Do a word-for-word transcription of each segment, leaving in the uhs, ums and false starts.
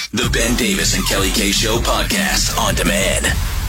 The Ben Davis and Kelly K Show podcast on demand.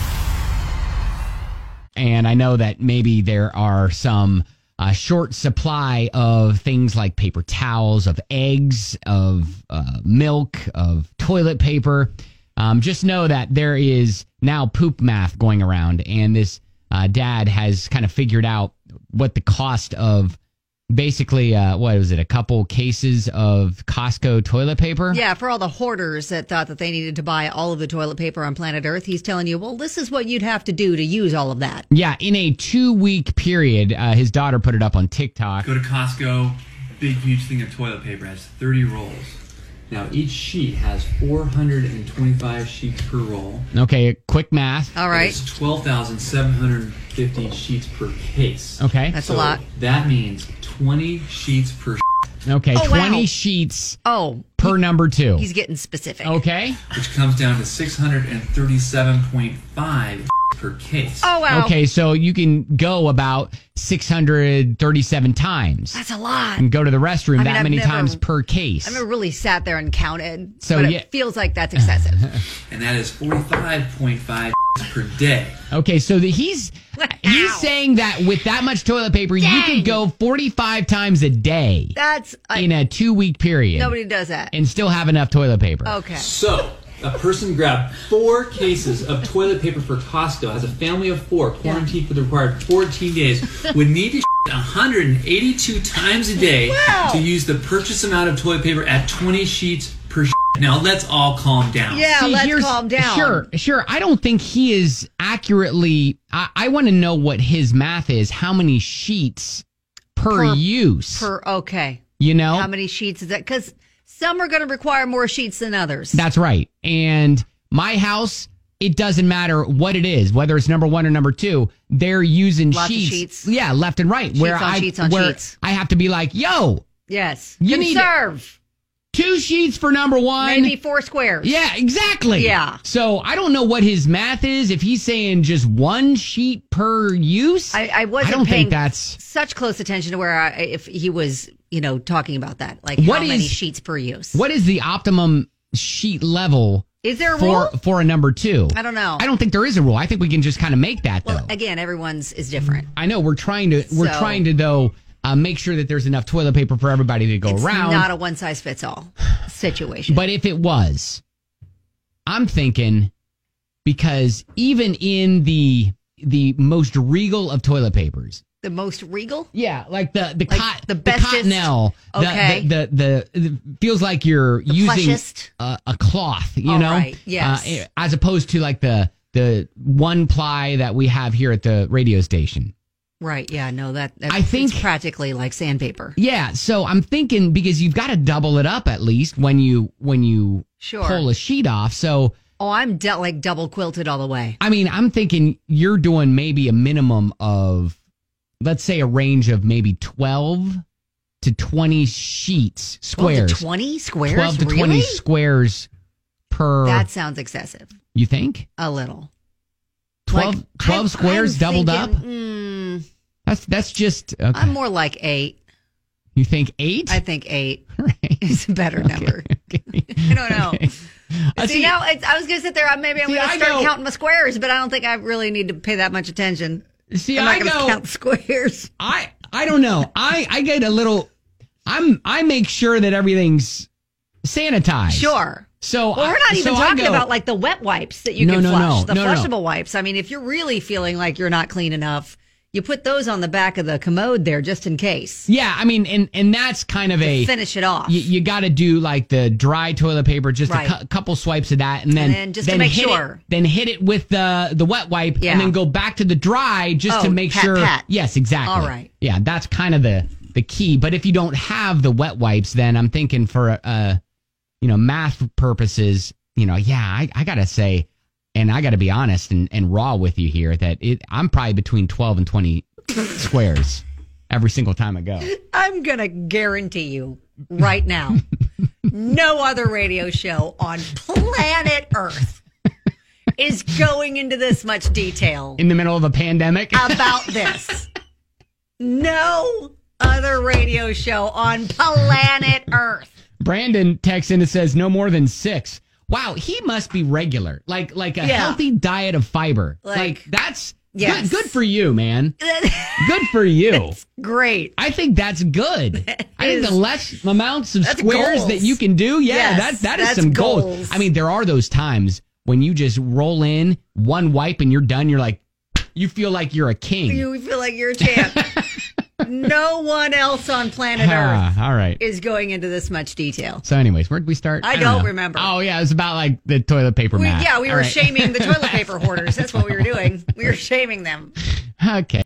And I know that maybe there are some uh, short supply of things like paper towels, of eggs, of uh, milk, of toilet paper. Um, just know that there is now poop math going around, and this uh, dad has kind of figured out what the cost of basically, uh, what was it, a couple cases of Costco toilet paper? Yeah, for all the hoarders that thought that they needed to buy all of the toilet paper on planet Earth, he's telling you, well, this is what you'd have to do to use all of that. Yeah, in a two-week period, uh, his daughter put it up on TikTok. Go to Costco, big, huge thing of toilet paper, has thirty rolls. Now, each sheet has four hundred twenty-five sheets per roll. Okay, quick math. All right. It's twelve thousand seven hundred fifty sheets per case. Okay. That's so a lot. That means twenty sheets per Okay, oh, twenty wow. sheets oh, per he, number two. He's getting specific. Okay. which comes down to six hundred thirty-seven point five per case. Oh, wow. Okay, so you can go about six hundred thirty-seven times. That's a lot. And go to the restroom I mean, that I've many never- times per case. I've never really sat there and counted, So, but yeah. it feels like that's excessive. And that is forty-five point five per day. Okay, so the, he's he's Ow. saying that with that much toilet paper, you Dang. could go forty-five times a day That's I, in a two-week period nobody does that. and still have enough toilet paper. Okay. So, a person grabbed four cases of toilet paper for Costco, has a family of four, quarantined for the required fourteen days, would need to one hundred eighty-two times a day Wow. to use the purchase amount of toilet paper at twenty sheets per Now, let's all calm down. Yeah, See, let's here's- calm down. Sure, sure. I don't think he is accurately. I, I want to know what his math is. How many sheets per, Per- use? Per okay. you know, How many sheets is that? Because some are going to require more sheets than others. that's right. And my house, it doesn't matter what it is, whether it's number one or number two. They're using Lots of sheets, sheets. yeah, left and right. where on I sheets on where sheets. I have to be like, yo, Yes. You need it. Conserve. two sheets for number one. Maybe four squares. Yeah, exactly. Yeah. So I don't know what his math is. If he's saying just one sheet per use, I, I wasn't I don't paying think that's such close attention to where I, if he was, you know, talking about that. Like What how many is- sheets per use. what is the optimum sheet level Is there a for rule? for a number two. I don't know. I don't think there is a rule. I think we can just kind of make that Well, though. again, everyone's is different. I know we're trying to we're So- trying to though uh, make sure that there's enough toilet paper for everybody to go It's around. not a one size fits all situation. But if it was, I'm thinking because even in the the most regal of toilet papers, the most regal? yeah, like the the Like cot, the the bestest? Cottonelle, the, Okay. the, the the the feels like you're The using plushest? a, a cloth, you All know, right, yes. uh, as opposed to like the the one ply that we have here at the radio station. Right. Yeah. No, that, that I think- it's practically like sandpaper. Yeah, so I'm thinking because you've got to double it up at least when you when you Sure. pull a sheet off. So Oh, I'm de- like double quilted all the way. I mean, I'm thinking you're doing maybe a minimum of, let's say, a range of maybe twelve to twenty sheets, twelve squares. to twenty squares? twelve to really? twenty squares per. That sounds excessive. You think? A little. twelve, Like, twelve I'm- squares I'm doubled thinking, up? Mm, That's that's just. Okay. I'm more like eight. You think eight? I think eight Right. is a better number. Okay. I don't know. Okay. Uh, See, now it's, I was going to sit there. Maybe I'm See, going to I start go- counting my squares, but I don't think I really need to pay that much attention. See, I'm not I going to go. count squares. I I don't know. I I get a little. I'm I make sure that everything's sanitized. Sure. So Well, we're not I, even so I talking go- about like the wet wipes that you No, can no, flush, no, the no, no. flushable wipes. I mean, if you're really feeling like you're not clean enough, you put those on the back of the commode there just in case. Yeah, I mean, and and that's kind of a Finish it off. You, you got to do like the dry toilet paper, just Right. a cu- couple swipes of that, and then And then just to make hit sure. it, then hit it with the the wet wipe, Yeah. and then go back to the dry just Oh, to make pat, sure. pat. Yes, exactly. All right. Yeah, that's kind of the the key. But if you don't have the wet wipes, then I'm thinking for uh, you know, math purposes, you know, yeah, I, I gotta say, and I gotta be honest and, and raw with you here that it I'm probably between twelve and twenty squares every single time I go. I'm going to guarantee you right now, no other radio show on planet Earth is going into this much detail In the middle of a pandemic. about this. No other radio show on planet Earth. Brandon texts in and says no more than six. wow, he must be regular. Like like a Yeah. healthy diet of fiber. Like, Like, that's yes. good, good for you, man. Good for you. Great. I think that's good. I think is. the less amounts of That's squares goals. that you can do, yeah, Yes, that that is that's some goals. goals. I mean, there are those times when you just roll in one wipe and you're done. You're like, you feel like you're a king. You feel like you're a champ. No one else on planet Earth Ah, all right. is going into this much detail. So, anyways, where did we start? I don't don't know. remember. Oh, yeah, it was about like the toilet paper We, mat. yeah, we All were right. shaming the toilet paper hoarders. That's what we were doing. We were shaming them. Okay.